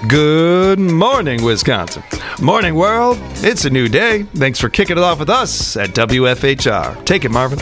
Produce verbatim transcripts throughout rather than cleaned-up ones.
Good morning, Wisconsin. Morning, world. It's a new day. Thanks for kicking it off with us at W F H R. Take it, Marvin.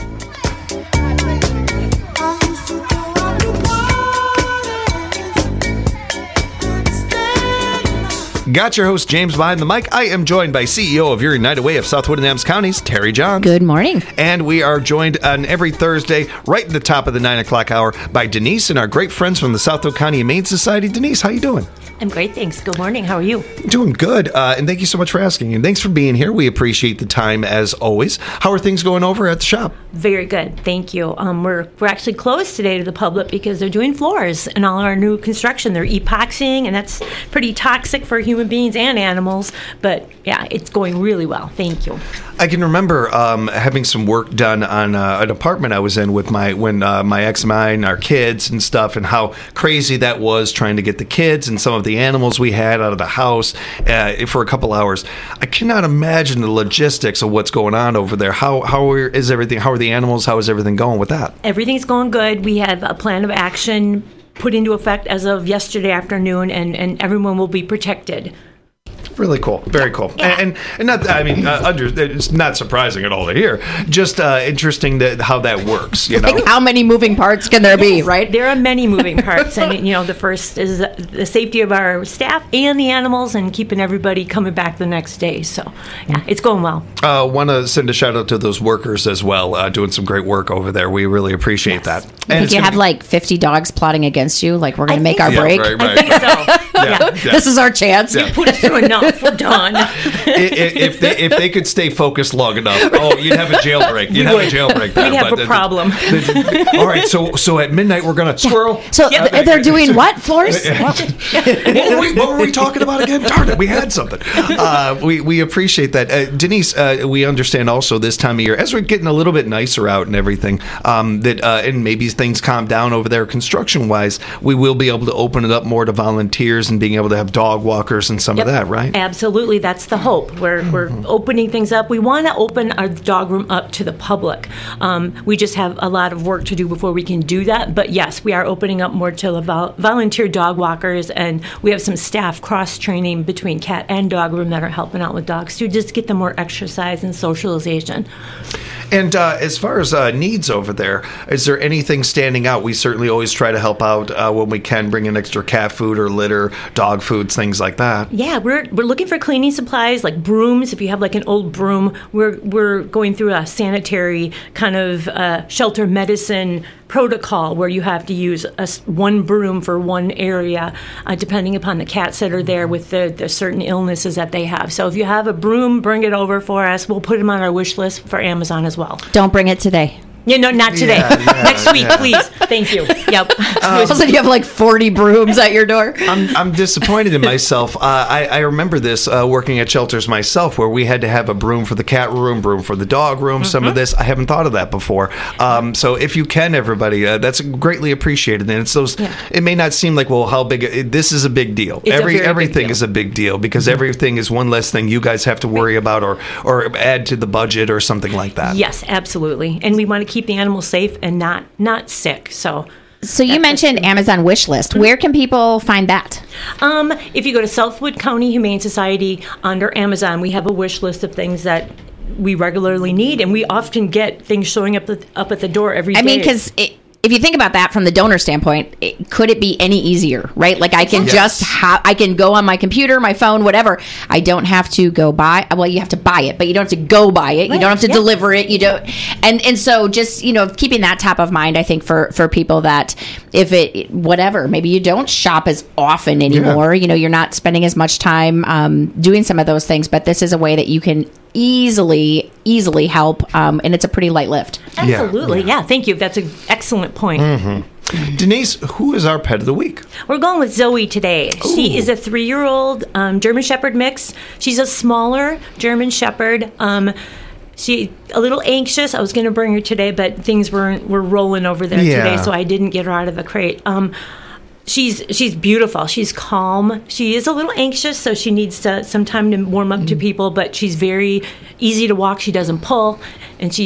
Got your host, James, behind the mic. I am joined by C E O of your United Way of Southwood and Adams Counties, Terry Johns. Good morning. And we are joined on every Thursday, right at the top of the nine o'clock hour, by Denise and our great friends from the Southwood County Humane Society. Denise, how you doing? I'm great, thanks. Good morning. How are you? Doing good, uh, and thank you so much for asking. And thanks for being here. We appreciate the time, as always. How are things going over at the shop? Very good, thank you. Um, we're we're actually closed today to the public because they're doing floors and all our new construction. They're epoxying, and that's pretty toxic for human beings and animals. But yeah, it's going really well. Thank you. I can remember um, having some work done on uh, an apartment I was in with my when uh, my ex and mine, our kids and stuff, and how crazy that was trying to get the kids and some of the animals we had out of the house uh, for a couple hours. I cannot imagine the logistics of what's going on over there. How how are, is everything? How are the animals? How is everything going with that? Everything's going good. We have a plan of action put into effect as of yesterday afternoon, and, and everyone will be protected. Really cool. Very cool. Yeah. And, and not, I mean, uh, under, it's not surprising at all to hear. Just uh, interesting that how that works, you know? Like, how many moving parts can there be, right? There are many moving parts. And, you know, the first is the safety of our staff and the animals and keeping everybody coming back the next day. So, yeah, it's going well. I uh, want to send a shout out to those workers as well, uh, doing some great work over there. We really appreciate yes. that. I And think you have be- like fifty dogs plotting against you. Like, we're going to make our yeah, break. Right, I right, think right. so. Yeah, yeah. This is our chance. Yeah. Put us through enough. We're done. if, if they if they could stay focused long enough, oh, you'd have a jailbreak. You'd have a jailbreak. There, We'd have but a the- problem. the- the- all right, so so at midnight we're gonna squirrel. So Yeah. th- they're doing what, floors? what, were we, what were we talking about again? Darn it, we had something. Uh, we we appreciate that, uh, Denise. Uh, we understand also this time of year, as we're getting a little bit nicer out and everything, um, that uh, and maybe things calm down over there construction wise. We will be able to open it up more to volunteers and being able to have dog walkers and some Yep. of that, right? Absolutely. That's the hope. We're, we're opening things up. We want to open our dog room up to the public. Um, we just have a lot of work to do before we can do that. But yes, we are opening up more to the vol- volunteer dog walkers, and we have some staff cross-training between cat and dog room that are helping out with dogs to just get them more exercise and socialization. And uh, as far as uh, needs over there, is there anything standing out? We certainly always try to help out uh, when we can, bring in extra cat food or litter, dog foods, things like that. Yeah, we're we're looking for cleaning supplies like brooms. If you have like an old broom, we're we're going through a sanitary kind of uh, shelter medicine protocol where you have to use a s one broom for one area, uh, depending upon the cats that are there with the, the certain illnesses that they have. So if you have a broom, bring it over for us. We'll put them on our wish list for Amazon as well. Don't bring it today. Yeah, no, not today. Yeah, yeah, Next week, yeah. please. Thank you. Yep. All of a sudden you have like forty brooms at your door. I'm, I'm disappointed in myself. Uh, I, I remember this uh, working at shelters myself, where we had to have a broom for the cat room, broom for the dog room. Some of this, I haven't thought of that before. Um, so if you can, everybody, uh, that's greatly appreciated. And it's those. Yeah. It may not seem like, well, how big? It, this is a big deal. It's a Every very big everything deal. is a big deal because everything is one less thing you guys have to worry about or or add to the budget or something like that. Yes, absolutely. And we want to keep the animals safe and not not sick. So. So you mentioned Amazon wish list. Where can people find that? Um, if you go to Southwood County Humane Society under Amazon, we have a wish list of things that we regularly need, and we often get things showing up at, up at the door every day. I mean, because if you think about that from the donor standpoint, it, could it be any easier, right? Like I can Yes. just ha- I can go on my computer, my phone, whatever. I don't have to go buy. Well, you have to buy it, but you don't have to go buy it. You Right, don't have to yeah. deliver it. You don't. And and so just you know keeping that top of mind, I think for for people that if it whatever maybe you don't shop as often anymore. You know, you're not spending as much time um, doing some of those things, but this is a way that you can easily easily help, um, and it's a pretty light lift. Yeah, Absolutely. Yeah. Thank you. That's an excellent point. Denise, who is our pet of the week? We're going with Zoe today. She is a three-year-old um, German Shepherd mix. She's a smaller German Shepherd. Um, she a little anxious. I was going to bring her today, but things were were rolling over there Yeah. today, so I didn't get her out of the crate. Um, she's she's beautiful. She's calm. She is a little anxious, so she needs to, some time to warm up to people. But she's very easy to walk. She doesn't pull, and she's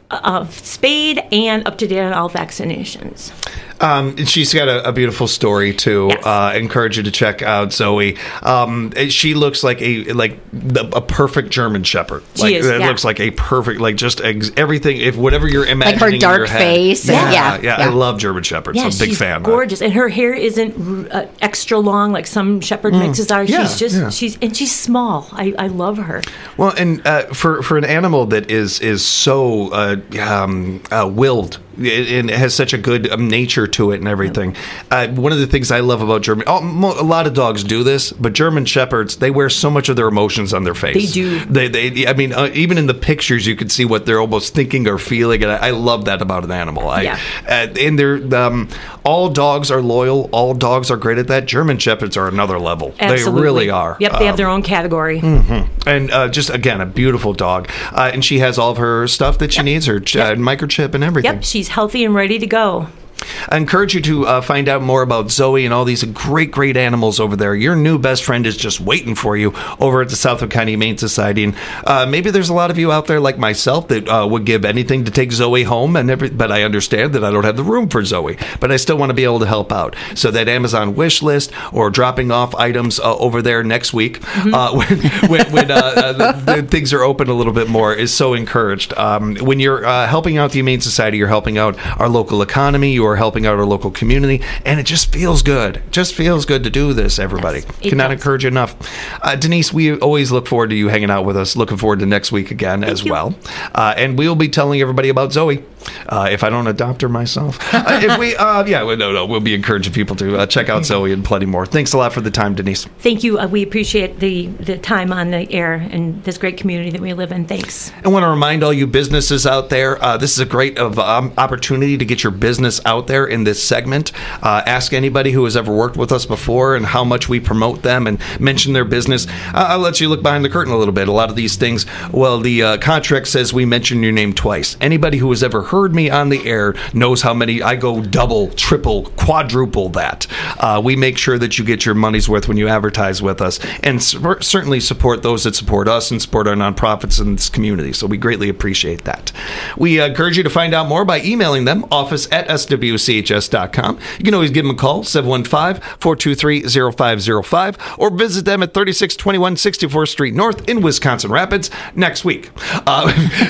uh, spayed and up to date on all vaccinations. Um, and she's got a, a beautiful story too. Yes. Uh, I encourage you to check out Zoe. Um, she looks like a like a perfect German Shepherd. She like, is, It yeah. looks like a perfect, like just ex- everything. If whatever you're imagining, Like her in dark your head. face and- Yeah, yeah, yeah, yeah. I love German Shepherds. Yeah, I'm a big she's fan. gorgeous, and her hair isn't uh, extra long like some shepherd mixes are. Yeah, she's just yeah. she's and she's small. I, I love her. Well, and uh, for for an animal that is is so uh, um, uh, willed. It, it has such a good um, nature to it and everything. Uh, one of the things I love about German, oh, mo- a lot of dogs do this, but German Shepherds, they wear so much of their emotions on their face. They do. They, they I mean, uh, even in the pictures, you can see what they're almost thinking or feeling, and I, I love that about an animal. I, Yeah. Uh, and they're um, all dogs are loyal. All dogs are great at that. German Shepherds are another level. Absolutely. They really are. Yep, they have Um, their own category. and uh, just again, a beautiful dog, uh, and she has all of her stuff that she Yep. needs, her ch- Yep. uh, microchip and everything. Yep, she's healthy and ready to go. I encourage you to uh, find out more about Zoe and all these great, great animals over there. Your new best friend is just waiting for you over at the Southwick County Humane Society. And uh, maybe there's a lot of you out there like myself that uh, would give anything to take Zoe home, and every, but I understand that I don't have the room for Zoe. But I still want to be able to help out. So that Amazon wish list or dropping off items uh, over there next week uh, when, when, when uh, uh, the, the things are open a little bit more is so encouraged. Um, when you're uh, helping out the Humane Society, you're helping out our local economy, you are helping out our local community, and it just feels good. Just feels good to do this, everybody. Yes, it Cannot does. encourage you enough. Uh, Denise, we always look forward to you hanging out with us. Looking forward to next week again as you. well. Uh, and we will be telling everybody about Zoe. Uh, if I don't adopt her myself, uh, if we, uh, yeah, well, no, no, we'll be encouraging people to uh, check out Zoe and plenty more. Thanks a lot for the time, Denise. Thank you. Uh, we appreciate the, the time on the air and this great community that we live in. Thanks. I want to remind all you businesses out there, uh, this is a great of, um, opportunity to get your business out there in this segment. Uh, ask anybody who has ever worked with us before and how much we promote them and mention their business. Uh, I'll let you look behind the curtain a little bit. A lot of these things, well, the uh, contract says we mention your name twice. Anybody who has ever heard me on the air knows how many. I go double, triple, quadruple that. Uh, we make sure that you get your money's worth when you advertise with us, and cer- certainly support those that support us and support our nonprofits in this community. So we greatly appreciate that. We uh, encourage you to find out more by emailing them, office at s w c h s dot com. You can always give them a call, seven one five, four two three, zero five zero five, or visit them at thirty-six twenty-one sixty-fourth Street North in Wisconsin Rapids next week. Uh,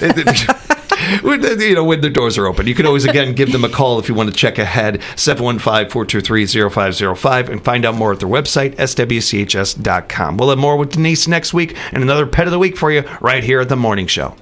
When the, you know, when the doors are open. You can always, again, give them a call if you want to check ahead, seven one five, four two three, zero five zero five, and find out more at their website, s w c h s dot com. We'll have more with Denise next week and another Pet of the Week for you right here at The Morning Show.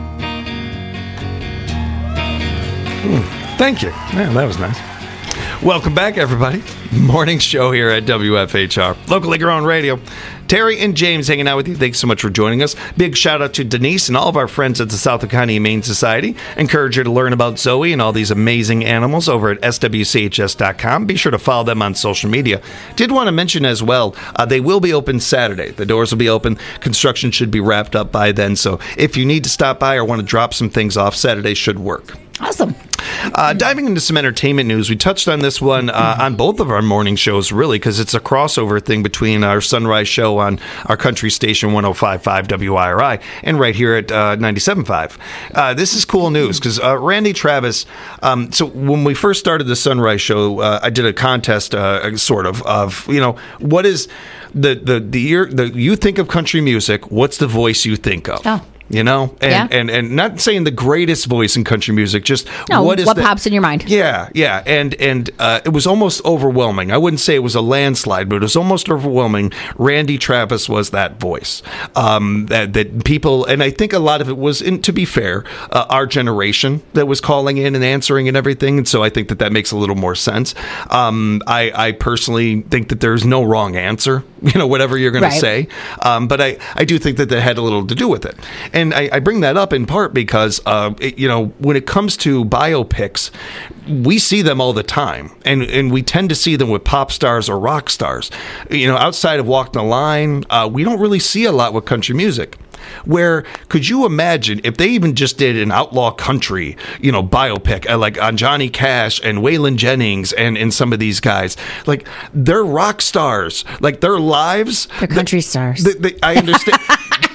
Mm, thank you. Man, that was nice. Welcome back, everybody. Morning show here at W F H R, locally grown radio. Terry and James hanging out with you. Thanks so much for joining us. Big shout out to Denise and all of our friends at the Southwick County Humane Society. Encourage you to learn about Zoe and all these amazing animals over at s w c h s dot com. Be sure to follow them on social media. Did want to mention as well, uh, they will be open Saturday. The doors will be open. Construction should be wrapped up by then. So if you need to stop by or want to drop some things off, Saturday should work. Awesome. Uh, diving into some entertainment news, we touched on this one uh, on both of our morning shows, really, because it's a crossover thing between our sunrise show on our country station one oh five point five W I R I and right here at uh, ninety-seven point five. Uh, this is cool news because uh, Randy Travis, um, so when we first started the sunrise show, uh, I did a contest, uh, sort of, of, you know, what is the, the, the, year, the, you think of country music, what's the voice you think of? Oh. You know, and, Yeah. and and not saying the greatest voice in country music, just No, what is what the, pops in your mind? Yeah, yeah, and and uh, it was almost overwhelming. I wouldn't say it was a landslide, but it was almost overwhelming. Randy Travis was that voice um, that that people, and I think a lot of it was, in, to be fair, uh, our generation that was calling in and answering and everything, and so I think that that makes a little more sense. Um, I, I personally think that there's no wrong answer, you know, whatever you're going Right. to say, um, but I I do think that that had a little to do with it. And I, I bring that up in part because, uh, it, you know, when it comes to biopics, we see them all the time. And, and we tend to see them with pop stars or rock stars. You know, outside of Walk the Line, uh, we don't really see a lot with country music. Where could you imagine if they even just did an outlaw country, you know, biopic uh, like on Johnny Cash and Waylon Jennings and, and some of these guys, like they're rock stars, like their lives. They're country stars. They, they, I understand.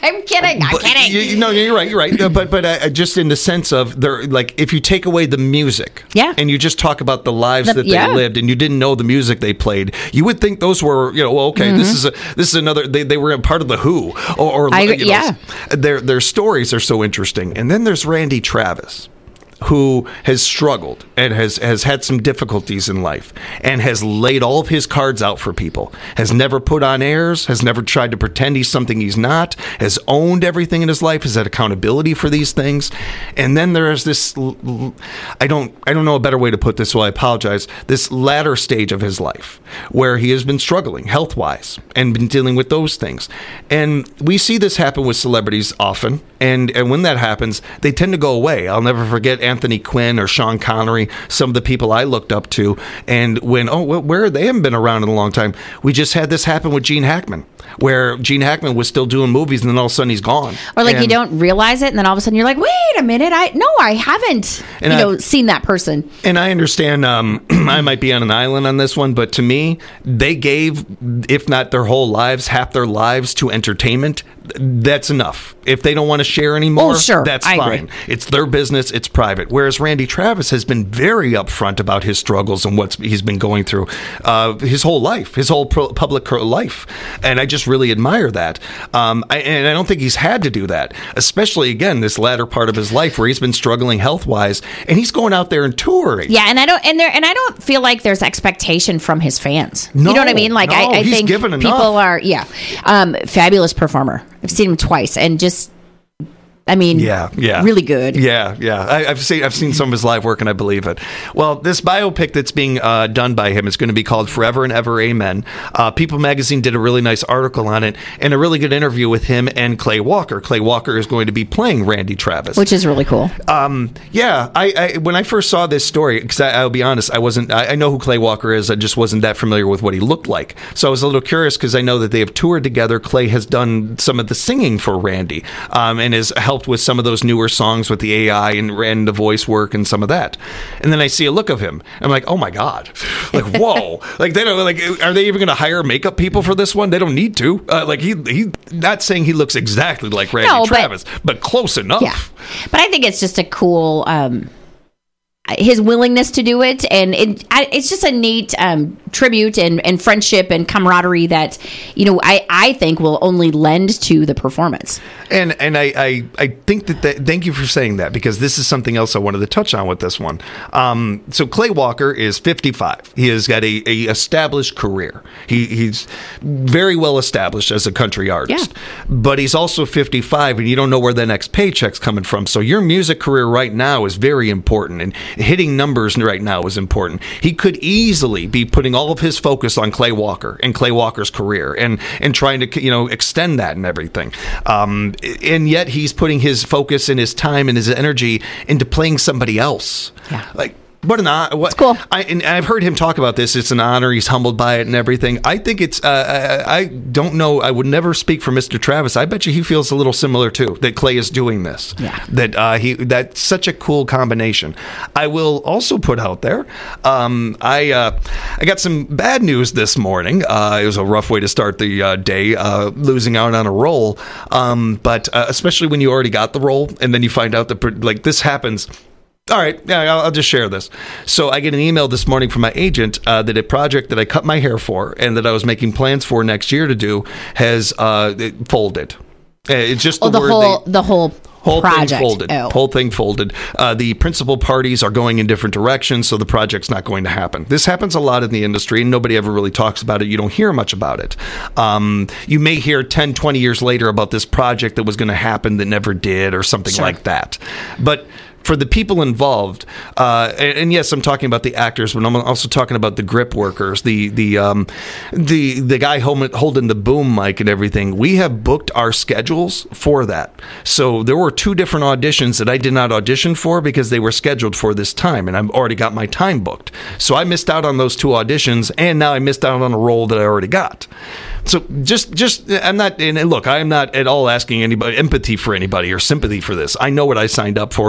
I'm kidding. I'm but, kidding. You, no, you're right. You're right. No, but but uh, just in the sense of they're like, if you take away the music, yeah. and you just talk about the lives The- that yeah. they lived, and you didn't know the music they played, you would think those were, you know, well, okay, Mm-hmm. this is a, this is another. They, they were a part of the Who, or, or I you agree, know, yeah. their their stories are so interesting. And then there's Randy Travis, who has struggled and has, has had some difficulties in life and has laid all of his cards out for people, has never put on airs, has never tried to pretend he's something he's not, has owned everything in his life, has had accountability for these things. And then there is this, I don't, I don't know a better way to put this, so I apologize, this latter stage of his life where he has been struggling health-wise and been dealing with those things. And we see this happen with celebrities often. And, and when that happens, they tend to go away. I'll never forget Anthony Quinn or Sean Connery, some of the people I looked up to. And when, oh, well, where they haven't been around in a long time. We just had this happen with Gene Hackman, where Gene Hackman was still doing movies, and then all of a sudden he's gone. Or like and, you don't realize it, and then all of a sudden you're like, wait a minute, I no, I haven't, And you know, I- seen that person. And I understand um, I might be on an island on this one, but to me, they gave, if not their whole lives, half their lives to entertainment. That's enough. If they don't want to share anymore, Oh, sure. that's I fine. agree. It's their business. It's private. Whereas Randy Travis has been very upfront about his struggles and what he's been going through uh, his whole life, his whole pro- public life. And I just really admire that. Um, I, and I don't think he's had to do that, especially, again, this latter part of his life where he's been struggling health-wise, and he's going out there and touring. Yeah, and I don't, and there, and I don't feel like there's expectation from his fans. No, you know what I mean? Like no, I, I he's think given people enough. are, yeah, um, fabulous performer. I've seen him twice, and just, I mean, Yeah, yeah, really good. Yeah, yeah. I, I've seen I've seen some of his live work, and I believe it. Well, this biopic that's being uh, done by him is going to be called Forever and Ever, Amen. Uh, People Magazine did a really nice article on it, and a really good interview with him and Clay Walker. Clay Walker is going to be playing Randy Travis, Which is really cool. um, yeah, I, I when I first saw this story, because I'll be honest, I wasn't. I, I know who Clay Walker is. I just wasn't that familiar with what he looked like. So I was a little curious because I know that they have toured together. Clay has done some of the singing for Randy, um, and has helped with some of those newer songs with the A I and, and the voice work and some of that. And then I see a look of him. I'm like, oh my god, like whoa, like they don't like. Are they even going to hire makeup people for this one? They don't need to. Uh, like he he, not saying he looks exactly like Randy No, but- Travis, but close enough. Yeah, but I think it's just a cool, um, his willingness to do it, and it, I, it's just a neat um, tribute and, and friendship and camaraderie that, you know, I, I think will only lend to the performance. And and I, I, I think that, that thank you for saying that, because this is something else I wanted to touch on with this one. Um, so Clay Walker is fifty-five. He has got a, a established career. He he's very well established as a country artist. Yeah. But he's also fifty-five, and you don't know where the next paycheck's coming from. So your music career right now is very important, and hitting numbers right now is important. He could easily be putting all of his focus on Clay Walker and Clay Walker's career, and and trying to, you know, extend that and everything. Um, and yet he's putting his focus and his time and his energy into playing somebody else. Yeah. Like, what an honor. What, It's cool. I, and I've heard him talk about this. It's an honor. He's humbled by it and everything. I think it's, uh, I, I don't know. I would never speak for Mister Travis. I bet you he feels a little similar too, that Clay is doing this. Yeah. That uh, he, that's such a cool combination. I will also put out there, um, I, uh, I got some bad news this morning. Uh, it was a rough way to start the uh, day, uh, losing out on a role. Um, but uh, especially when you already got the role and then you find out that, like, this happens. All right, yeah, I'll, I'll just share this. So I get an email this morning from my agent uh, that a project that I cut my hair for and that I was making plans for next year to do has uh, it folded. Uh, It's just the, Oh, the word whole, they, the whole, whole project. thing folded. Oh. Whole thing folded. Uh, the principal parties are going in different directions, so the project's not going to happen. This happens a lot in the industry, and nobody ever really talks about it. You don't hear much about it. Um, you may hear ten, twenty years later about this project that was going to happen that never did, or something Sure. like that. But for the people involved, uh, and, and yes, I'm talking about the actors, but I'm also talking about the grip workers, the the um, the the guy holding, holding the boom mic and everything. We have booked our schedules for that. So there were two different auditions that I did not audition for because they were scheduled for this time, and I've already got my time booked. So I missed out on those two auditions, and now I missed out on a role that I already got. So just, just I'm not, and look, I'm not at all asking anybody empathy for anybody or sympathy for this. I know what I signed up for. So did all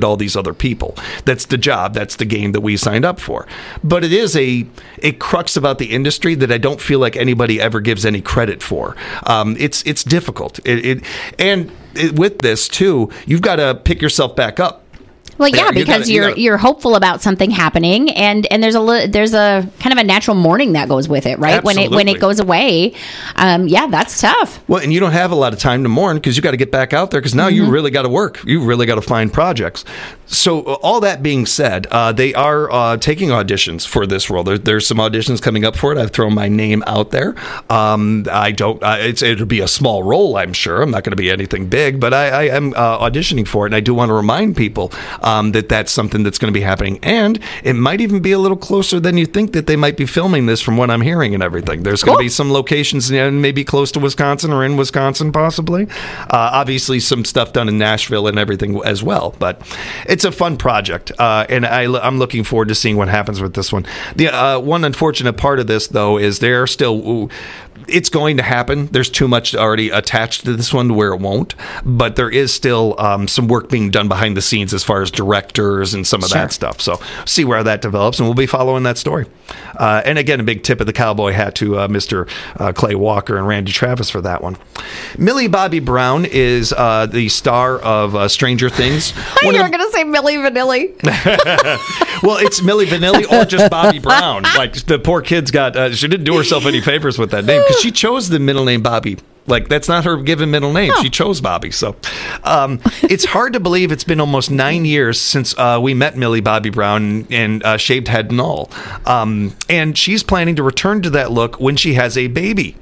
all these other people. That's the job. That's the game that we signed up for. But it is a, a crux about the industry that I don't feel like anybody ever gives any credit for. Um, it's it's difficult. It, it and it, with this too, you've got to pick yourself back up. Well, yeah, You because gotta- you you're gotta- you're hopeful about something happening, and, and there's a li- there's a kind of a natural mourning that goes with it, right? When it when Absolutely. it goes away, um, yeah, that's tough. Well, and you don't have a lot of time to mourn because you got to get back out there because now you really got to work. You really got to find projects. So uh, all that being said, uh, they are uh, taking auditions for this role. There, there's some auditions coming up for it. I've thrown my name out there. Um, I don't. Uh, it's, it'll be a small role, I'm sure. I'm not going to be anything big, but I, I am uh, auditioning for it, and I do want to remind people um, that that's something that's going to be happening, and it might even be a little closer than you think that they might be filming this from what I'm hearing and everything. There's going to Cool. be some locations, you know, maybe close to Wisconsin or in Wisconsin, possibly. Uh, obviously, some stuff done in Nashville and everything as well. But it's a fun project, uh, and I, I'm looking forward to seeing what happens with this one. The uh, one unfortunate part of this, though, is they're still. Ooh, it's going to happen. There's too much already attached to this one to where it won't. But there is still um, some work being done behind the scenes as far as directors and some of Sure. that stuff. So see where that develops, and we'll be following that story. Uh, and again, a big tip of the cowboy hat to uh, Mister Uh, Clay Walker and Randy Travis for that one. Millie Bobby Brown is uh, the star of uh, Stranger Things. One You're of- going to say Millie Vanilli. well, it's Millie Vanilli or just Bobby Brown. Like the poor kid's got, uh, she didn't do herself any favors with that name because she chose the middle name Bobby. Like that's not her given middle name. She chose Bobby. So um, it's hard to believe it's been almost nine years since uh, we met Millie Bobby Brown and uh, shaved head and all. Um, and she's planning to return to that look when she has a baby.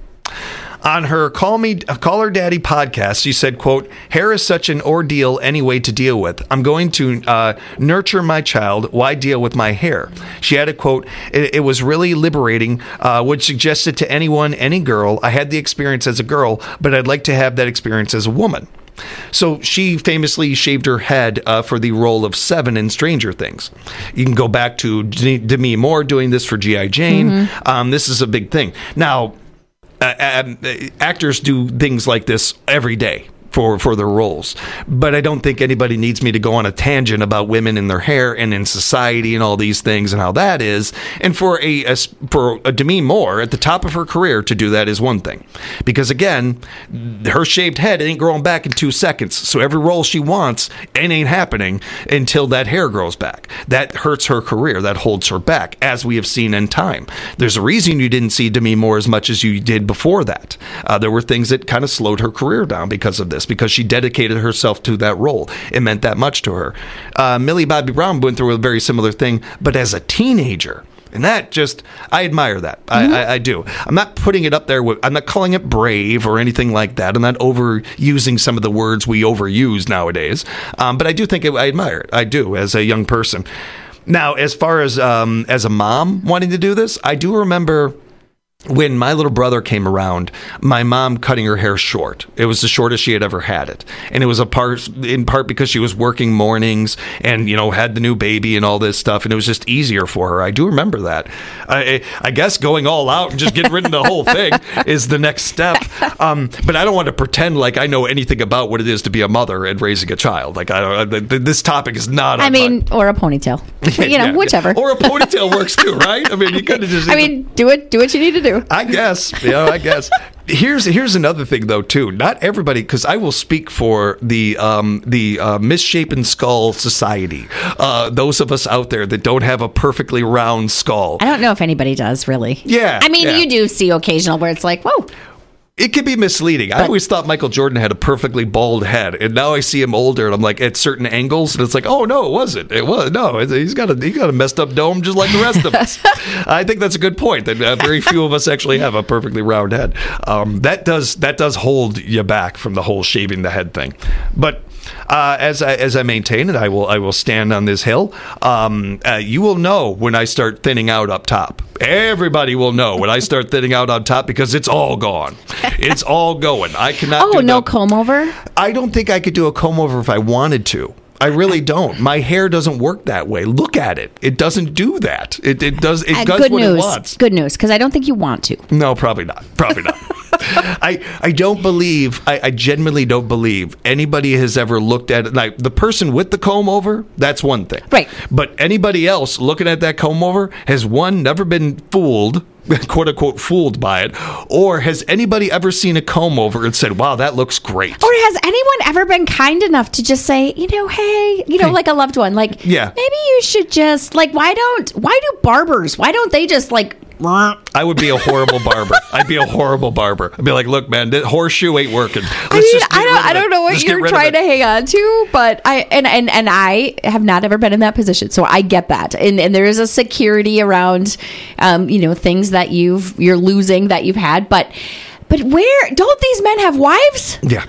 On her Call Me Call Her Daddy podcast, she said, quote, "Hair is such an ordeal anyway to deal with. I'm going to uh, nurture my child. Why deal with my hair?" She added, quote, "It, it was really liberating. Uh, would suggest it to anyone, any girl. I had the experience as a girl, but I'd like to have that experience as a woman." So she famously shaved her head uh, for the role of Seven in Stranger Things. You can go back to D- Demi Moore doing this for G I. Jane. Mm-hmm. Um, this is a big thing. Now, Uh, um, actors do things like this every day for, for their roles. But I don't think anybody needs me to go on a tangent about women and their hair and in society and all these things and how that is. And for a, a for a Demi Moore at the top of her career to do that is one thing. Because again, her shaved head ain't growing back in two seconds. So every role she wants, it ain't happening until that hair grows back. That hurts her career. That holds her back, as we have seen in time. There's a reason you didn't see Demi Moore as much as you did before that. Uh, there were things that kind of slowed her career down because of this. Because she dedicated herself to that role. It meant that much to her. Uh, Millie Bobby Brown went through a very similar thing, but as a teenager. And that just, I admire that. Mm-hmm. I, I, I do. I'm not putting it up there with, I'm not calling it brave or anything like that. I'm not overusing some of the words we overuse nowadays. Um, but I do think it, I admire it. I do, as a young person. Now, as far as um, as a mom wanting to do this, I do remember when my little brother came around, my mom cutting her hair short. It was the shortest she had ever had it. And it was a part, in part because she was working mornings and, you know, had the new baby and all this stuff. And it was just easier for her. I do remember that. I, I guess going all out and just getting rid of the whole thing is the next step. Um, but I don't want to pretend like I know anything about what it is to be a mother and raising a child. Like, I don't, this topic is not. I mean, my, or a ponytail. You know, yeah, whichever. Or a ponytail works too, right? I mean, you kind of just. I mean, do it. Do what you need to do. I guess, you know, I guess. Here's here's another thing though too. Not everybody, because I will speak for the um, the uh, misshapen skull society. Uh, those of us out there that don't have a perfectly round skull. I don't know if anybody does really. Yeah, I mean, yeah. you do see occasional where it's like, whoa. It can be misleading. But I always thought Michael Jordan had a perfectly bald head, and now I see him older, and I'm like at certain angles, and it's like, oh no, it wasn't. It was no. He's got a he's got a messed up dome just like the rest of us. I think that's a good point. That uh, very few of us actually have a perfectly round head. Um, that does that does hold you back from the whole shaving the head thing, but. Uh, as I as I maintain it, I will I will stand on this hill. Um, uh, you will know when I start thinning out up top. Everybody will know when I start thinning out on top because it's all gone. It's all going. I cannot. Oh, do no the, comb over? I don't think I could do a comb over if I wanted to. I really don't. My hair doesn't work that way. Look at it. It doesn't do that. It it does. It Uh, does good what news. it wants. Good news, because I don't think you want to. No, probably not. Probably not. I, I don't believe, I, I genuinely don't believe anybody has ever looked at it. Like the person with the comb over, that's one thing. Right. But anybody else looking at that comb over has, one, never been fooled, quote unquote, fooled by it, or has anybody ever seen a comb over and said, wow, that looks great? Or has anyone ever been kind enough to just say, you know, hey, you know, Hey. like a loved one, like, Yeah. maybe you should just, like, why don't, why do barbers, why don't they just, like, I would be a horrible barber. I'd be a horrible barber. I'd be like, look, man, that horseshoe ain't working. Let's I mean, just get I don't, rid of I it. don't know what Just get you're rid of trying it. to hang on to, but I and, and and I have not ever been in that position, so I get that. And and there is a security around, um, you know, things that you've you're losing that you've had, but but where don't these men have wives? Yeah.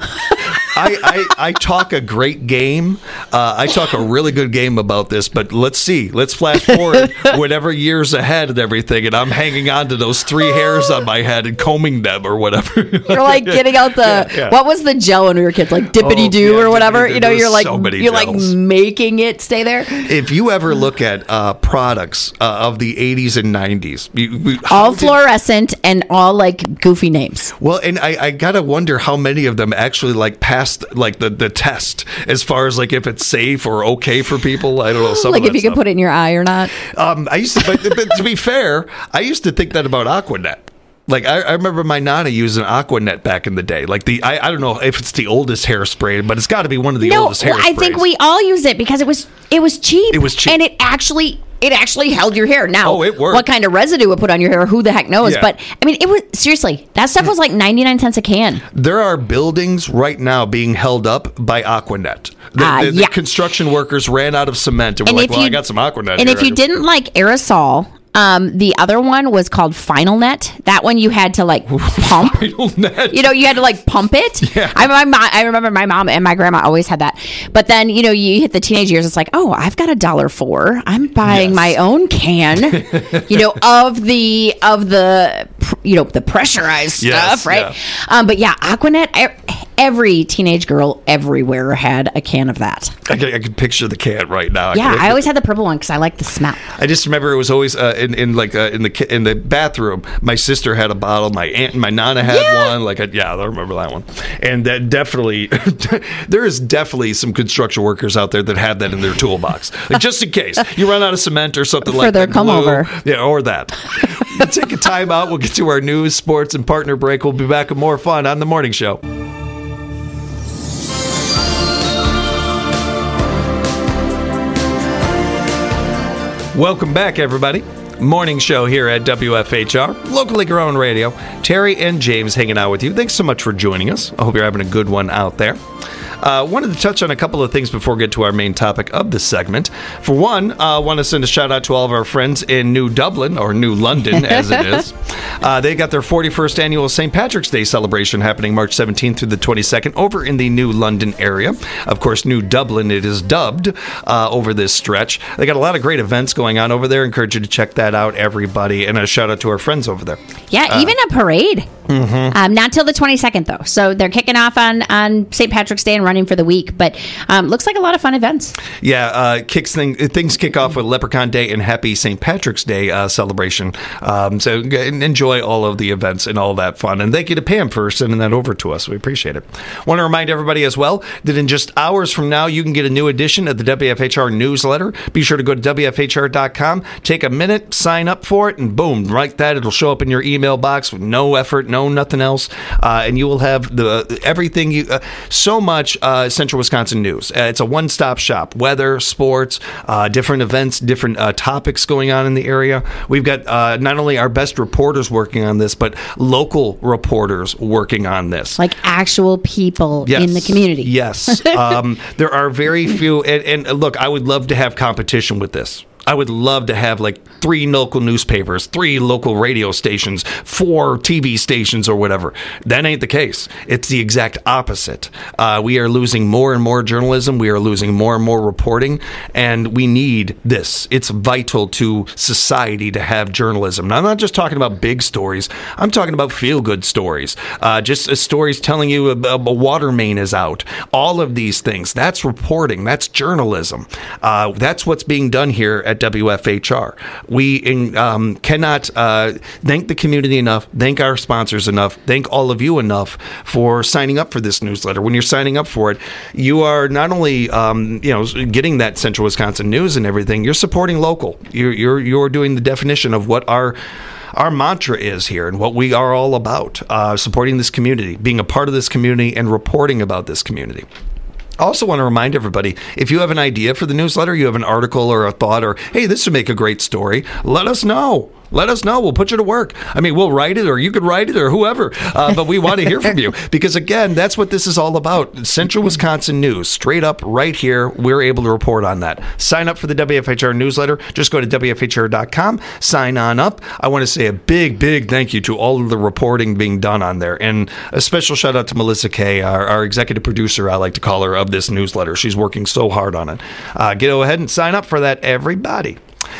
I, I, I talk a great game. Uh, I talk a really good game about this, but let's see. Let's flash forward whatever years ahead and everything, and I'm hanging on to those three hairs on my head and combing them or whatever. You're like getting out the Yeah, yeah. what was the gel when we were kids, like dippity Oh, doo yeah, or whatever. dippity-doo. You know, There you're was like so many you're like gels. making it stay there. If you ever look at uh, products uh, of the eighties and nineties, you, we, how All did- fluorescent and all like goofy names. Well, and I, I gotta wonder how many of them actually like passed like the, the test as far as like if it's safe or okay for people. I don't know. Some Like of if that you can stuff. put it in your eye or not. Um, I used to, but, but to be fair, I used to think that about Aquanet. Like I, I remember my nana using Aquanet back in the day. Like the I, I don't know if it's the oldest hairspray, but it's got to be one of the No, oldest hairsprays. I think we all use it because it was it was cheap. It was cheap. and it actually it actually held your hair. Now, Oh, it worked. what kind of residue it put on your hair? Who the heck knows? Yeah. But I mean, it was seriously that stuff was like ninety nine cents a can. There are buildings right now being held up by Aquanet. The, Uh, the, the yeah. construction workers ran out of cement and were And like, if "Well, you- I got some Aquanet." And here. if you didn't like aerosol. Um, the other one was called Final Net. That one you had to like pump. Final net. You know, you had to like pump it. Yeah. I, my, mo- I remember my mom and my grandma always had that. But then, you know, you hit the teenage years, it's like, oh, I've got a dollar four. I'm buying Yes. my own can, you know, of the, of the, pr- you know, the pressurized Yes, stuff, right? yeah. Um, but yeah, Aquanet, e- every teenage girl everywhere had a can of that. I can, I can picture the can right now. Yeah, can, I always had the purple one because I like the smell. I just remember it was always uh, in, in like uh, in the ki- in the bathroom. My sister had a bottle. My aunt and my nana had Yeah. one. Like, I, yeah, I remember that one. And that definitely, there is definitely some construction workers out there that have that in their toolbox, like just in case you run out of cement or something For like their that. come glue. over. Yeah, or that. We'll take a time out. We'll get to our news, sports, and partner break. We'll be back with more fun on the morning show. Welcome back, everybody. Morning show here at W F H R, locally grown radio. Terry and James hanging out with you. Thanks so much for joining us. I hope you're having a good one out there. Uh, wanted to touch on a couple of things before we get to our main topic of this segment. For one, I uh, want to send a shout out to all of our friends in New Dublin, or New London as it is. Uh, they got their forty-first annual Saint Patrick's Day celebration happening March seventeenth through the twenty-second over in the New London area. Of course, New Dublin, it is dubbed uh, over this stretch. They got a lot of great events going on over there. Encourage you to check that out, everybody. And a shout out to our friends over there. Yeah, even a parade. Um, not till the twenty-second, though. So they're kicking off on, on Saint Patrick's Day and running for the week. But um, looks like a lot of fun events. Yeah, uh, kicks thing, things kick off with Leprechaun Day and Happy Saint Patrick's Day uh, celebration. Um, so g- enjoy all of the events and all that fun. And thank you to Pam for sending that over to us. We appreciate it. Want to remind everybody as well that in just hours from now, you can get a new edition of the W F H R newsletter. Be sure to go to W F H R dot com, take a minute, sign up for it, and boom, right that. It'll show up in your email box with no effort, no nothing else. Uh, and you will have the everything you, uh, so much uh, Central Wisconsin news. Uh, it's a one-stop shop. Weather, sports, uh, different events, different uh, topics going on in the area. We've got uh, not only our best reporters working on this, but local reporters working on this. Like actual people Yes. in the community. Yes. um, there are very few. And, and look, I would love to have competition with this. I would love to have like three local newspapers, three local radio stations, four T V stations or whatever. That ain't the case. It's the exact opposite. Uh, we are losing more and more journalism. We are losing more and more reporting. And we need this. It's vital to society to have journalism. Now, I'm not just talking about big stories. I'm talking about feel-good stories. Uh, just uh, stories telling you a, a water main is out. All of these things. That's reporting. That's journalism. Uh, that's what's being done here at W F H R. We in, um, cannot uh, thank the community enough, thank our sponsors enough, thank all of you enough for signing up for this newsletter. When you're signing up for it, you are not only um, you know getting that Central Wisconsin news and everything, you're supporting local. You're you're, you're doing the definition of what our Our mantra is here and what we are all about, uh, supporting this community, being a part of this community, and reporting about this community. I also want to remind everybody, if you have an idea for the newsletter, you have an article or a thought, or, hey, this would make a great story, let us know. Let us know. We'll put you to work. I mean, we'll write it, or you could write it, or whoever. Uh, but we want to hear from you because, again, that's what this is all about. Central Wisconsin news, straight up, right here. We're able to report on that. Sign up for the W F H R newsletter. Just go to W F H R dot com. Sign on up. I want to say a big, big thank you to all of the reporting being done on there, and a special shout out to Melissa Kay, our, our executive producer, I like to call her, of this newsletter. She's working so hard on it. Uh, go ahead and sign up for that, everybody.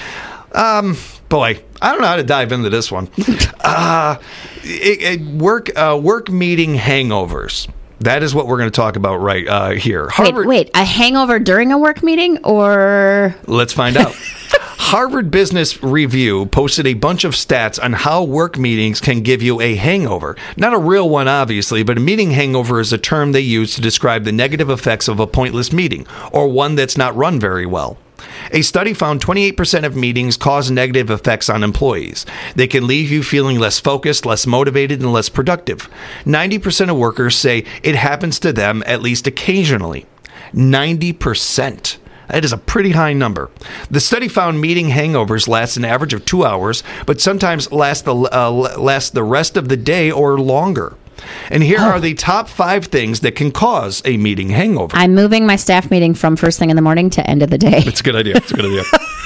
Um, boy, I don't know how to dive into this one. Uh, it, it, work uh, work meeting hangovers. That is what we're going to talk about right uh, here. Harvard, wait, wait, a hangover during a work meeting, or? Let's find out. Harvard Business Review posted a bunch of stats on how work meetings can give you a hangover. Not a real one, obviously, but a meeting hangover is a term they use to describe the negative effects of a pointless meeting, or one that's not run very well. A study found twenty-eight percent of meetings cause negative effects on employees. They can leave you feeling less focused, less motivated, and less productive. ninety percent of workers say it happens to them at least occasionally. ninety percent. That is a pretty high number. The study found meeting hangovers last an average of two hours, but sometimes last the, uh, last the rest of the day or longer. And here oh. are the top five things that can cause a meeting hangover. I'm moving my staff meeting from first thing in the morning to end of the day. It's a good idea. It's a good idea.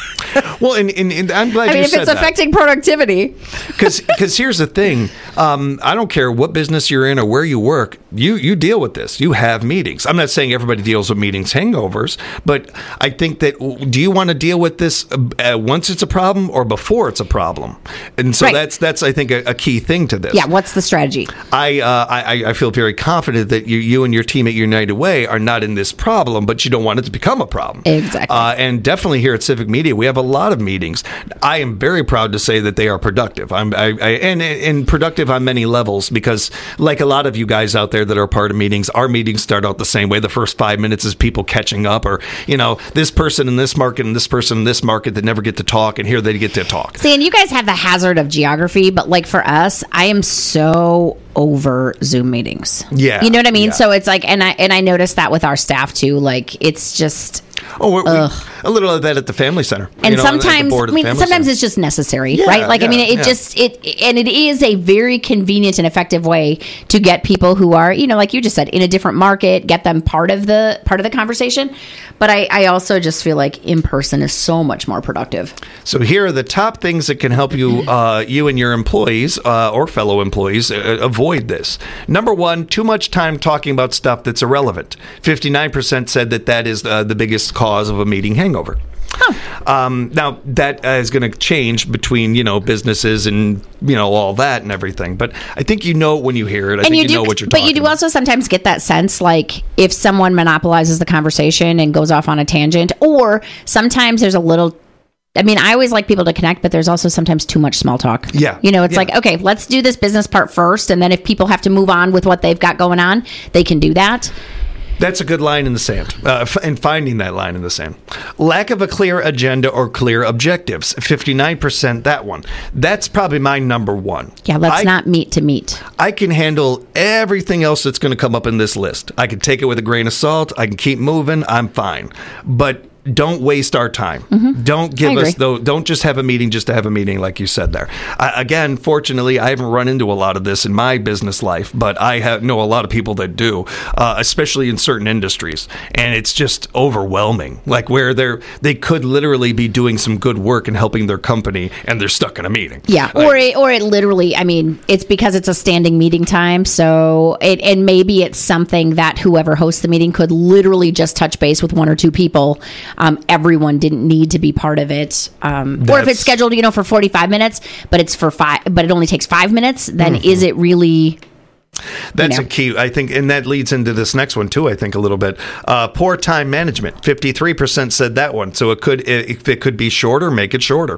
Well, and, and, and I'm glad I mean, you if said it's that. affecting productivity. Because here's the thing. Um, I don't care what business you're in or where you work. You, you deal with this. You have meetings. I'm not saying everybody deals with meetings hangovers, but I think that, do you want to deal with this uh, once it's a problem or before it's a problem? And so right. that's, that's I think, a, a key thing to this. Yeah, what's the strategy? I, uh, I I feel very confident that you, you and your team at United Way are not in this problem, but you don't want it to become a problem. Exactly. Uh, and definitely here at Civic Media, we have a lot of meetings. I am very proud to say that they are productive. I'm I, I, and, and productive on many levels because, like a lot of you guys out there that are part of meetings, our meetings start out the same way. The first five minutes is people catching up, or, you know, this person in this market and this person in this market that never get to talk, and here they get to talk. See, and you guys have the hazard of geography, but like for us, I am so over Zoom meetings. Yeah. You know what I mean? Yeah. So it's like, and I and I noticed that with our staff too. Like, it's just. Oh, we're, we, a little of that at the Family Center, and you know, sometimes I mean, sometimes Center. It's just necessary, yeah, right? Like, yeah, I mean, it yeah. just it and it is a very convenient and effective way to get people who are, you know, like you just said, in a different market, get them part of the part of the conversation. But I, I also just feel like in person is so much more productive. So here are the top things that can help you, uh, you and your employees uh, or fellow employees uh, avoid this. Number one, too much time talking about stuff that's irrelevant. fifty-nine percent said that that is uh, the biggest cause of a meeting hangover. Huh. Um, now, that uh, is going to change between, you know, businesses and, you know, all that and everything. But I think you know when you hear it. I and think you, you do, know what you're but talking you do about. also sometimes get that sense, like, if someone monopolizes the conversation and goes off on a tangent, or sometimes there's a little... I mean, I always like people to connect, but there's also sometimes too much small talk. Yeah. You know, it's yeah. like, okay, let's do this business part first. And then if people have to move on with what they've got going on, they can do that. That's a good line in the sand, uh, f- and finding that line in the sand. Lack of a clear agenda or clear objectives, fifty-nine percent that one. That's probably my number one. Yeah, let's I, not meet to meet. I can handle everything else that's going to come up in this list. I can take it with a grain of salt. I can keep moving. I'm fine. But don't waste our time. Mm-hmm. Don't give us though. Don't just have a meeting just to have a meeting, like you said there. Uh, again, fortunately, I haven't run into a lot of this in my business life, but I have, know a lot of people that do, uh, especially in certain industries, and it's just overwhelming. Like where they're they could literally be doing some good work and helping their company, and they're stuck in a meeting. Yeah, like, or it, or it literally. I mean, it's because it's a standing meeting time, so it and maybe it's something that whoever hosts the meeting could literally just touch base with one or two people. Um, everyone didn't need to be part of it. Um, or if it's scheduled, you know, for forty-five minutes, but it's for five, but it only takes five minutes, then mm-hmm. is it really That's you know? a key, I think, and that leads into this next one too. I think a little bit uh, poor time management. Fifty-three percent said that one. So it could, if it could be shorter, make it shorter.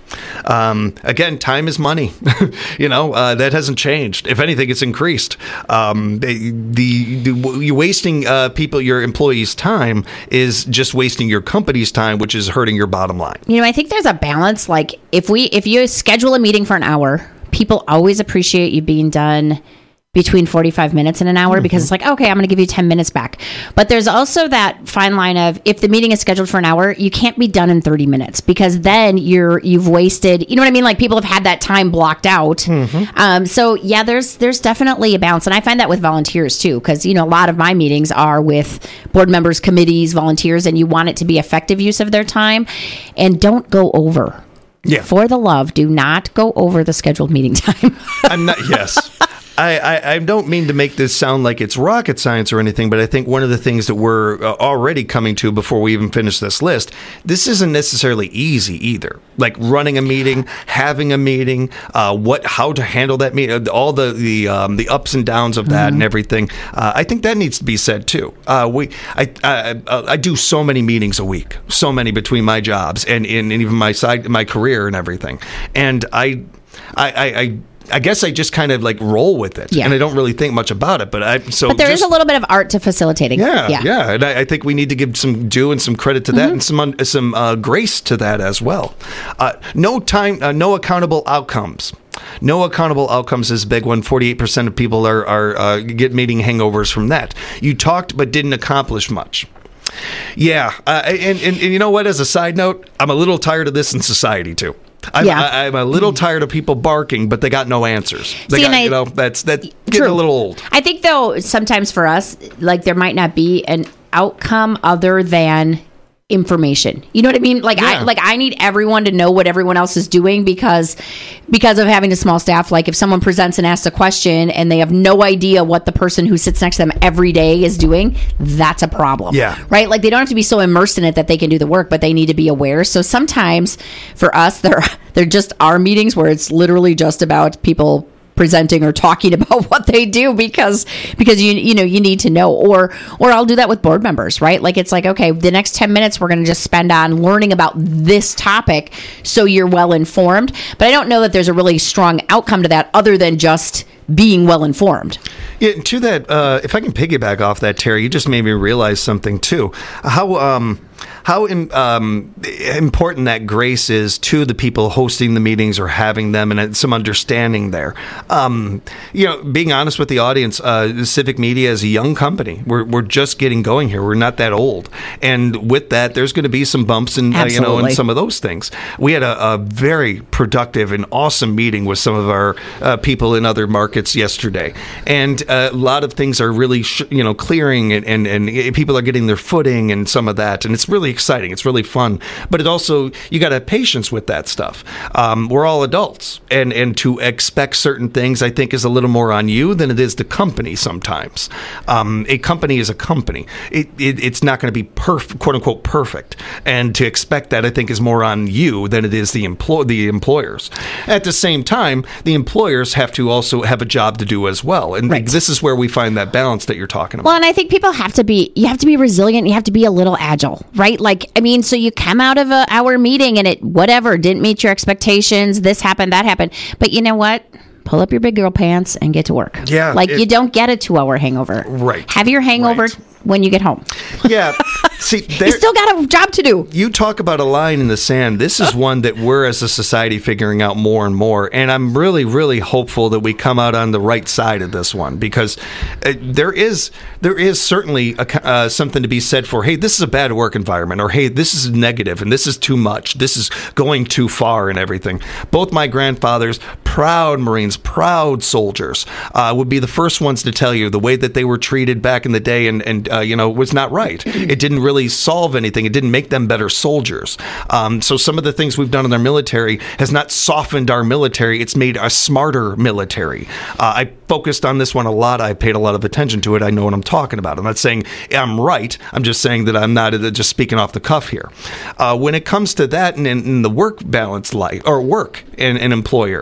Um, again, time is money. you know uh, that hasn't changed. If anything, it's increased. Um, the, the, the you wasting uh, people, your employees' time is just wasting your company's time, which is hurting your bottom line. You know, I think there's a balance. Like if we if you schedule a meeting for an hour, people always appreciate you being done between forty-five minutes and an hour, because it's like, okay, I'm going to give you ten minutes back. But there's also that fine line of, if the meeting is scheduled for an hour, you can't be done in thirty minutes, because then you're, you've wasted, you know what I mean? Like people have had that time blocked out. Mm-hmm. Um, so yeah, there's, there's definitely a balance. And I find that with volunteers too, because, you know, a lot of my meetings are with board members, committees, volunteers, and you want it to be effective use of their time, and don't go over. Yeah. For the love, do not go over the scheduled meeting time. I'm not, yes. I, I, I don't mean to make this sound like it's rocket science or anything, but I think one of the things that we're uh, already coming to before we even finish this list, this isn't necessarily easy either. Like running a meeting, having a meeting, uh, what, how to handle that meeting, all the the um, the ups and downs of that mm-hmm. and everything. Uh, I think that needs to be said too. Uh, we, I, I, I do so many meetings a week, so many between my jobs and, and, and even my side, my career and everything, and I, I, I. I I guess I just kind of like roll with it, yeah. and I don't really think much about it. But I so but there just, is a little bit of art to facilitating. Yeah, yeah, yeah. and I, I think we need to give some due and some credit to that, mm-hmm. and some un, some uh, grace to that as well. Uh, no time, uh, no accountable outcomes. No accountable outcomes is a big one. forty-eight percent of people are are uh, get meeting hangovers from that. You talked but didn't accomplish much. Yeah, uh, and, and and you know what? As a side note, I'm a little tired of this in society too. I'm, yeah. I, I'm a little tired of people barking, but they got no answers. They See, got, and I, you know, that's that's getting true. a little old. I think though, sometimes for us, like there might not be an outcome other than information. You know what I mean? Like yeah. I like I need everyone to know what everyone else is doing, because because of having a small staff. Like if someone presents and asks a question and they have no idea what the person who sits next to them every day is doing, that's a problem. Yeah. Right? Like they don't have to be so immersed in it that they can do the work, but they need to be aware. So sometimes for us, there they're just our meetings where it's literally just about people presenting or talking about what they do, because because you you know you need to know. Or or I'll do that with board members, right? Like it's like, okay, the next ten minutes we're going to just spend on learning about this topic so you're well informed. But I don't know that there's a really strong outcome to that other than just being well informed. Yeah, to that, uh, if I can piggyback off that, Terry, you just made me realize something too. How um, how um, important that grace is to the people hosting the meetings or having them, and some understanding there. Um, you know, being honest with the audience, uh, Civic Media is a young company. We're we're just getting going here. We're not that old, and with that, there's going to be some bumps and uh, you know, and some of those things. We had a, a very productive and awesome meeting with some of our uh, people in other markets yesterday, and uh, a lot of things are really sh- you know clearing, and, and and people are getting their footing and some of that, and it's really exciting. It's really fun, but it also, you got to have patience with that stuff. Um, we're all adults, and and to expect certain things, I think, is a little more on you than it is the company sometimes. Um, a company is a company. It, it it's not going to be perfect, quote unquote perfect, and to expect that, I think, is more on you than it is the employ the employers. At the same time, the employers have to also have a job to do as well, and right. this is where we find that balance that you're talking about. Well, and I think people have to be, you have to be resilient. You have to be a little agile, right? Like, I mean, so you come out of a hour meeting and it, whatever, didn't meet your expectations. This happened, that happened. But you know what? Pull up your big girl pants and get to work. Yeah. Like it, you don't get a two hour hangover. Right. Have your hangover right. when you get home. Yeah. See, you still got a job to do. You talk about a line in the sand. This is one that we're as a society figuring out more and more. And I'm really, really hopeful that we come out on the right side of this one, because uh, there is there is certainly a, uh, something to be said for, hey, this is a bad work environment, or hey, this is negative and this is too much. This is going too far and everything. Both my grandfathers, proud Marines, proud soldiers, uh, would be the first ones to tell you the way that they were treated back in the day, and, and uh, you know, was not right. It didn't really solve anything. It didn't make them better soldiers. Um, so some of the things we've done in our military has not softened our military. It's made a smarter military. Uh, I focused on this one a lot. I paid a lot of attention to it. I know what I'm talking about. I'm not saying I'm right. I'm just saying that I'm not just speaking off the cuff here. Uh, when it comes to that and, and the work balance life, or work and an employer, and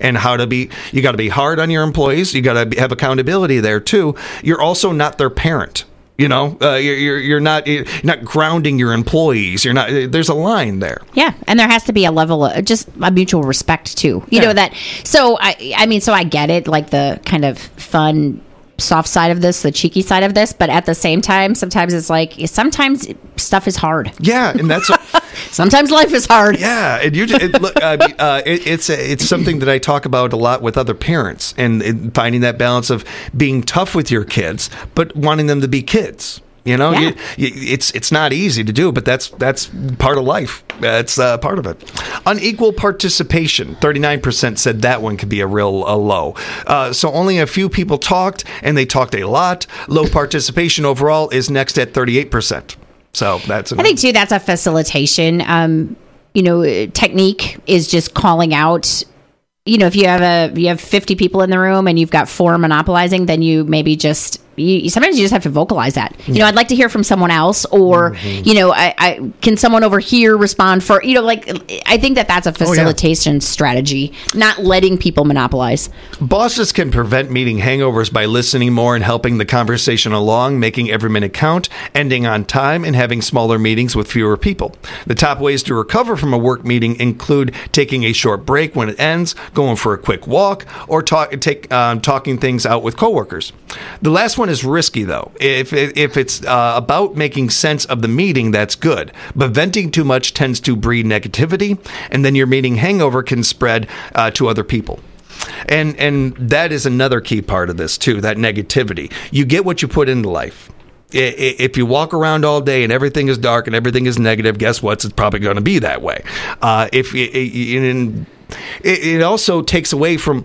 and how to be, you got to be hard on your employees. You got to have accountability there too. You're also not their parent. You know, uh, you're, you're you're not you're not grounding your employees. You're not. There's a line there. Yeah, and there has to be a level of just a mutual respect too. You Yeah. know that. So I, I mean, so I get it, like the kind of fun, soft side of this, the cheeky side of this, but at the same time, sometimes it's like sometimes stuff is hard. Yeah, and that's. Sometimes life is hard. Yeah, and you it, look, I mean, uh, it, it's a, it's something that I talk about a lot with other parents, and, and finding that balance of being tough with your kids, but wanting them to be kids. You know, Yeah. you, you, it's it's not easy to do, but that's that's part of life. That's uh, part of it. Unequal participation. thirty-nine percent said that one could be a real a low. Uh, so only a few people talked, and they talked a lot. Low participation overall is next at thirty-eight percent. So that's. I think too that's a facilitation. Um, you know, technique is just calling out. You know, if you have a you have fifty people in the room and you've got four monopolizing, then you maybe just you, sometimes you just have to vocalize that. You know, I'd like to hear from someone else, or you know, I, I can someone over here respond for you know, like I think that that's a facilitation strategy, not letting people monopolize. Bosses can prevent meeting hangovers by listening more and helping the conversation along, making every minute count, ending on time, and having smaller meetings with fewer people. The top ways to recover from a work meeting include taking a short break when it ends, going for a quick walk, or talk, take um, talking things out with coworkers. The last one is risky, though. If if it's uh, about making sense of the meeting, that's good. But venting too much tends to breed negativity, and then your meeting hangover can spread uh, to other people. And and that is another key part of this too. That negativity. You get what you put into life. If you walk around all day and everything is dark and everything is negative, guess what? It's probably going to be that way. Uh, if it, it, it also takes away from.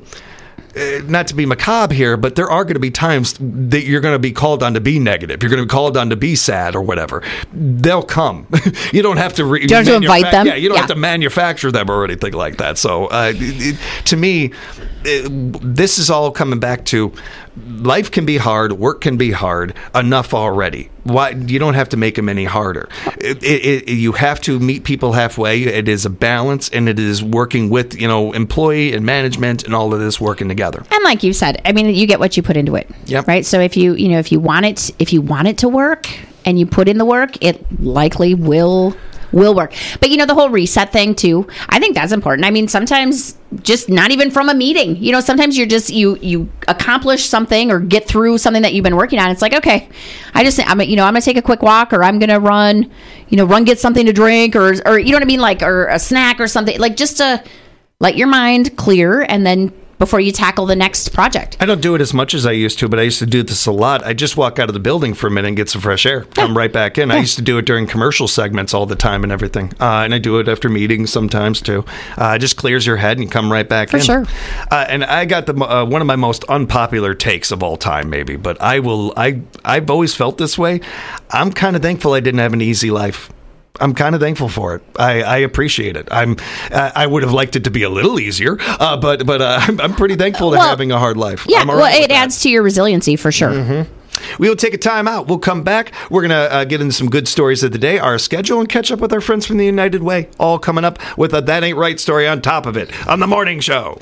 Uh, not to be macabre here, but there are going to be times that you're going to be called on to be negative. You're going to be called on to be sad or whatever. They'll come. You don't have to. Re- Do you have to invite them? Yeah, you don't Yeah. have to manufacture them or anything like that. So, uh, it, it, to me, it, this is all coming back to life can be hard, work can be hard enough already. Why you don't have to make them any harder. It, it, it, you have to meet people halfway. It is a balance, and it is working with you know employee and management and all of this working together. And like you said, I mean, you get what you put into it. Yep. Right. So if you you know if you want it if you want it to work and you put in the work, it likely will will work. But you know the whole reset thing too. I think that's important. I mean, sometimes just not even from a meeting. You know, sometimes you're just you you accomplish something or get through something that you've been working on. It's like, okay, I just I'm you know I'm gonna take a quick walk, or I'm gonna run, you know, run get something to drink, or or you know what I mean, like or a snack or something, like just to let your mind clear and then. Before you tackle the next project. I don't do it as much as I used to, but I used to do this a lot. I just walk out of the building for a minute and get some fresh air. Come yeah. right back in. Yeah. I used to do it during commercial segments all the time and everything. Uh, and I do it after meetings sometimes too. Uh, it just clears your head and you come right back for in. For sure. Uh, and I got the uh, one of my most unpopular takes of all time, maybe. But I will. I I've always felt this way. I'm kind of thankful I didn't have an easy life. I'm kind of thankful for it. I, I appreciate it. I'm. Uh, I would have liked it to be a little easier, uh, but but uh, I'm, I'm pretty thankful to well, having a hard life. Yeah, I'm well, right it adds to your resiliency for sure. Mm-hmm. We will take a time out. We'll come back. We're going to uh, get into some good stories of the day, our schedule, and catch up with our friends from the United Way. All coming up with a That Ain't Right story on top of it on The Morning Show.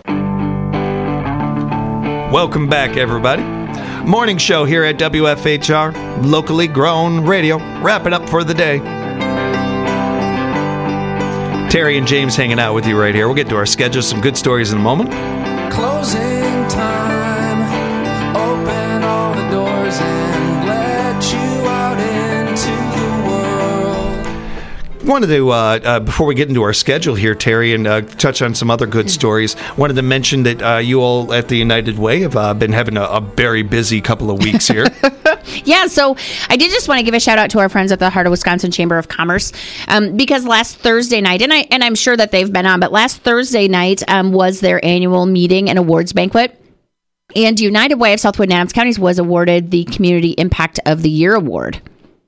Welcome back, everybody. Morning Show here at W F H R, locally grown radio, wrapping up for the day. Terry and James hanging out with you right here. We'll get to our schedule, some good stories in a moment. Closing time. Open all the doors and let you out into the world. Wanted to, uh, uh, before we get into our schedule here, Terry, and uh, touch on some other good stories, wanted to mention that uh, you all at the United Way have uh, been having a, a very busy couple of weeks here. Yeah, so I did just want to give a shout out to our friends at the Heart of Wisconsin Chamber of Commerce, um, because last Thursday night, and I and I'm sure that they've been on, but last Thursday night um, was their annual meeting and awards banquet, and United Way of Southwood and Adams Counties was awarded the Community Impact of the Year award.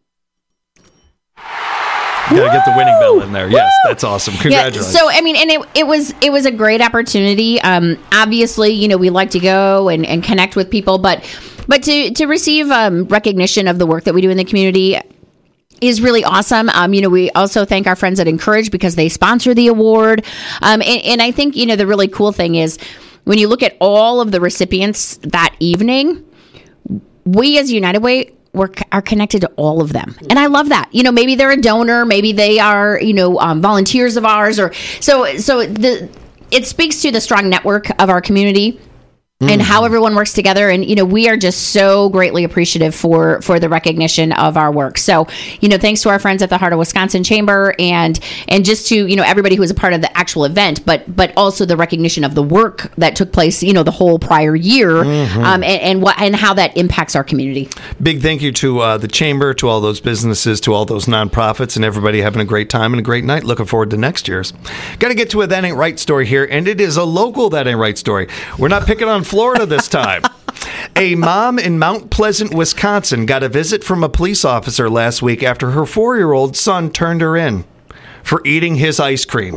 You gotta get the winning bell in there. Yes, that's awesome. Congratulations. Yeah, so I mean, and it, it was it was a great opportunity. Um, obviously, you know, we like to go and, and connect with people, but but to to receive um, recognition of the work that we do in the community is really awesome. Um, you know, we also thank our friends at Encourage because they sponsor the award. Um, and, and I think, you know, the really cool thing is, when you look at all of the recipients that evening, we as United Way we're, are connected to all of them. And I love that. You know, maybe they're a donor, maybe they are, you know, um, volunteers of ours, or so, so the, it speaks to the strong network of our community and how everyone works together. And, you know, we are just so greatly appreciative for, for the recognition of our work. So, you know, thanks to our friends at the Heart of Wisconsin Chamber and, and just to, you know, everybody who was a part of the actual event, but, but also the recognition of the work that took place, you know, the whole prior year, mm-hmm. um, and, and what, and how that impacts our community. Big thank you to uh, the Chamber, to all those businesses, to all those nonprofits, and everybody having a great time and a great night. Looking forward to next year's. Got to get to a That Ain't Right story here, and it is a local That Ain't Right story. We're not picking on Florida this time. A mom in Mount Pleasant, Wisconsin, got a visit from a police officer last week after her four-year-old son turned her in for eating his ice cream.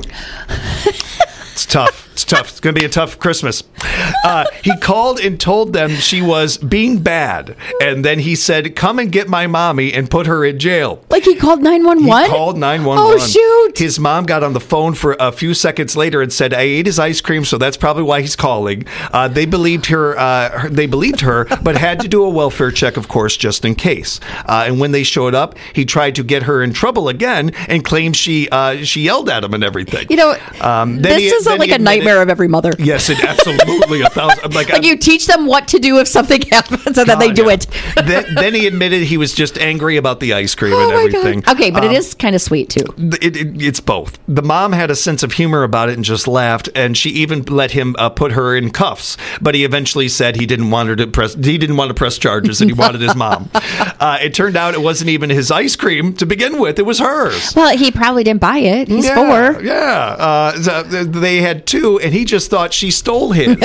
It's tough. It's tough. It's going to be a tough Christmas. Uh, he called and told them she was being bad. And then he said, come and get my mommy and put her in jail. Like he called nine one one? He called nine one one. Oh, shoot. His mom got on the phone for a few seconds later and said, I ate his ice cream, so that's probably why he's calling. Uh, they believed her, uh, her, they believed her, but had to do a welfare check, of course, just in case. Uh, and when they showed up, he tried to get her in trouble again and claimed she uh, she yelled at him and everything. You know, um, this he, is a, like a nightmare of every mother. Yes, it absolutely a thousand. Like, like you teach them what to do if something happens, and God, then they do yeah. it. then, then he admitted he was just angry about the ice cream oh and everything. God. Okay, but um, it is kind of sweet too. It, it, it's both. The mom had a sense of humor about it and just laughed, and she even let him uh, put her in cuffs. But he eventually said he didn't want her to press. He didn't want to press charges, and he wanted his mom. Uh, it turned out it wasn't even his ice cream to begin with; it was hers. Well, he probably didn't buy it. He's yeah, four. Yeah, uh, they had two, and he just thought she stole his.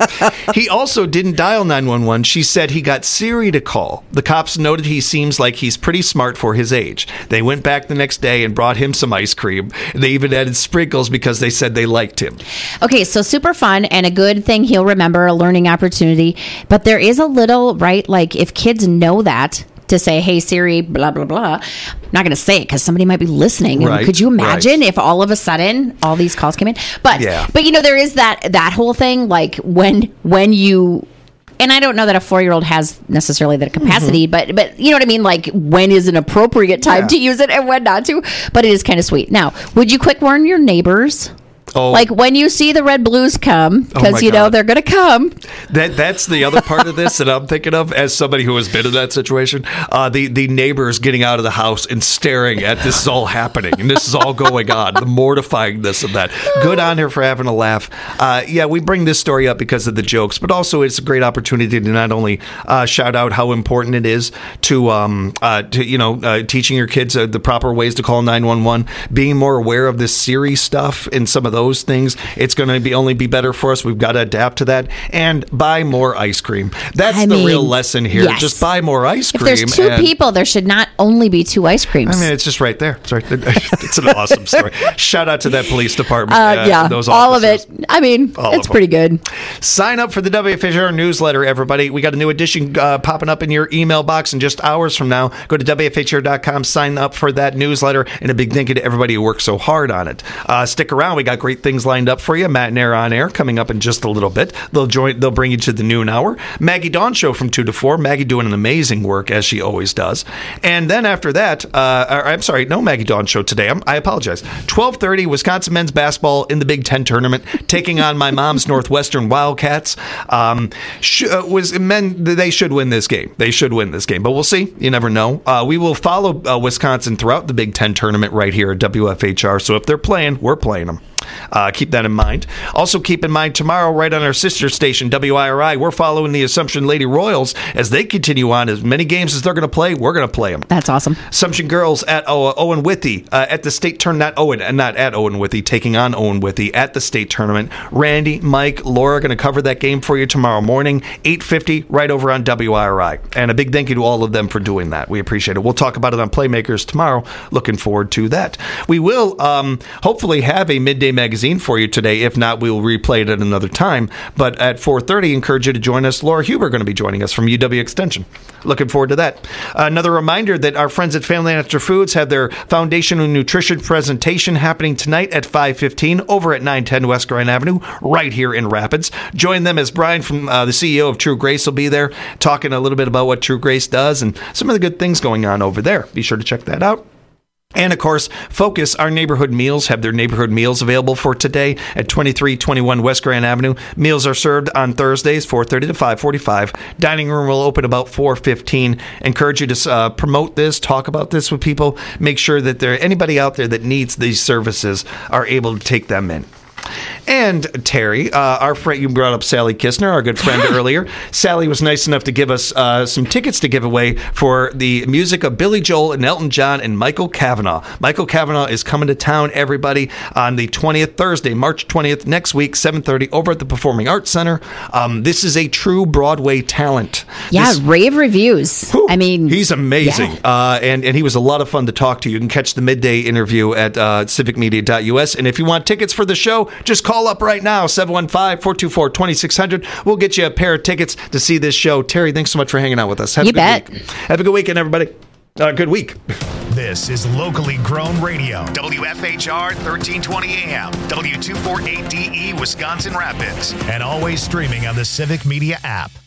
He also didn't dial nine one one. She said he got Siri to call. The cops noted he seems like he's pretty smart for his age. They went back the next day and brought him some ice cream. They even added sprinkles because they said they liked him. Okay, so super fun and a good thing he'll remember, a learning opportunity. But there is a little, right, like if kids know that, to say, hey, Siri, blah, blah, blah. I'm not going to say it because somebody might be listening. Right, Could you imagine right. if all of a sudden all these calls came in? But, yeah. but you know, there is that that whole thing, like when when you... And I don't know that a four-year-old has necessarily that capacity, mm-hmm. but but you know what I mean? Like, when is an appropriate time yeah. to use it and when not to? But it is kind of sweet. Now, would you quick warn your neighbors? Oh. Like when you see the red blues come, because oh you know God. They're going to come. That that's the other part of this that I'm thinking of as somebody who has been in that situation. Uh, the the neighbors getting out of the house and staring at this is all happening and this is all going on. The mortifyingness of that. Good on her for having a laugh. Uh, yeah, we bring this story up because of the jokes, but also it's a great opportunity to not only uh, shout out how important it is to um uh, to you know uh, teaching your kids uh, the proper ways to call nine one one, being more aware of this Siri stuff and some of those. Those things, it's going to be only be better for us. We've got to adapt to that and buy more ice cream. That's I the mean, real lesson here. Yes. Just buy more ice cream. If there's two and, people, there should not only be two ice creams. I mean, it's just right there. It's, right there. It's an awesome story. Shout out to that police department. Uh, uh, yeah, those all of it. I mean, all it's pretty good. Sign up for the W F H R newsletter, everybody. We got a new edition uh, popping up in your email box in just hours from now. Go to W F H R dot com, sign up for that newsletter, and a big thank you to everybody who worked so hard on it. Uh, stick around. We got great things lined up for you. Matt and Air on Air coming up in just a little bit. They'll join. They'll bring you to the noon hour. Maggie Dawn Show from two to four. Maggie doing an amazing work as she always does. And then after that, uh, or, I'm sorry, no Maggie Dawn Show today. I'm, I apologize. twelve thirty, Wisconsin men's basketball in the Big Ten tournament, taking on my mom's Northwestern Wildcats. Um, sh- uh, was men? They should win this game. They should win this game. But we'll see. You never know. Uh, we will follow uh, Wisconsin throughout the Big Ten tournament right here at W F H R. So if they're playing, we're playing them. Uh, keep that in mind. Also, keep in mind tomorrow, right on our sister station, W I R I, we're following the Assumption Lady Royals as they continue on. As many games as they're going to play, we're going to play them. That's awesome. Assumption girls at o- Owen Withy uh, at the state tournament, not Owen, and not at Owen Withy, taking on Owen Withy at the state tournament. Randy, Mike, Laura going to cover that game for you tomorrow morning, eight fifty, right over on W I R I. And a big thank you to all of them for doing that. We appreciate it. We'll talk about it on Playmakers tomorrow. Looking forward to that. We will um, hopefully have a midday magazine magazine for you today. If not, we'll replay it at another time. But at four thirty, encourage you to join us. Laura Huber going to be joining us from U W Extension. Looking forward to that. Uh, another reminder that our friends at Family Answer Foods have their Foundational Nutrition presentation happening tonight at five fifteen over at nine ten West Grand Avenue, right here in Rapids. Join them as Brian from uh, the C E O of True Grace will be there talking a little bit about what True Grace does and some of the good things going on over there. Be sure to check that out. And, of course, Focus, our neighborhood meals, have their neighborhood meals available for today at twenty-three twenty-one West Grand Avenue. Meals are served on Thursdays, four thirty to five forty-five. Dining room will open about four fifteen. Encourage you to uh, promote this, talk about this with people. Make sure that there anybody out there that needs these services are able to take them in. And Terry, uh, our friend, you brought up Sally Kistner, our good friend earlier. Sally was nice enough to give us uh, some tickets to give away for the music of Billy Joel and Elton John and Michael Cavanaugh. Michael Cavanaugh is coming to town, everybody, on the twentieth, Thursday, March twentieth, next week, seven thirty, over at the Performing Arts Center. Um, this is a true Broadway talent. Yeah, this, rave reviews. whew, I mean, he's amazing. Yeah. Uh, and, and he was a lot of fun to talk to. You can catch the midday interview at uh, civic media dot U S. And if you want tickets for the show, just call up right now, seven one five, four two four, two six zero zero. We'll get you a pair of tickets to see this show. Terry, thanks so much for hanging out with us. Have You a good bet. week. Have a good weekend, everybody. Uh, good week. This is locally grown radio. W F H R thirteen twenty A M, W two forty-eight D E, Wisconsin Rapids. And always streaming on the Civic Media app.